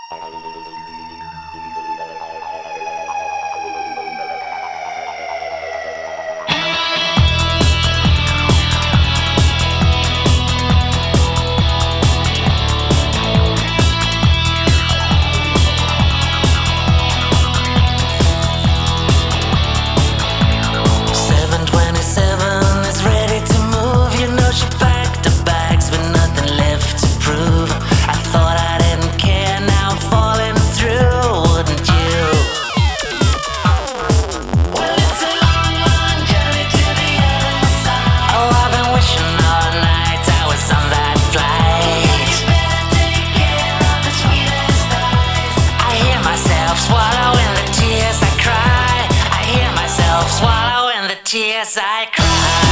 Tears I cry.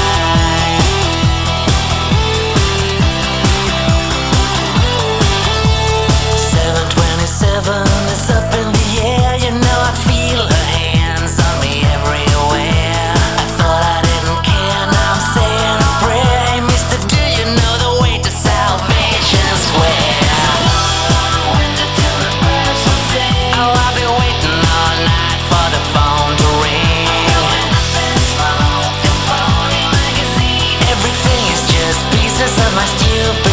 727 is up in the air. You know I feel her hands on me everywhere. I thought I didn't care, now I'm saying a prayer. Hey mister, do you know the way to Salvation Square? Oh, I've been waiting all night for the phone to ring. Everything is just pieces of my stupid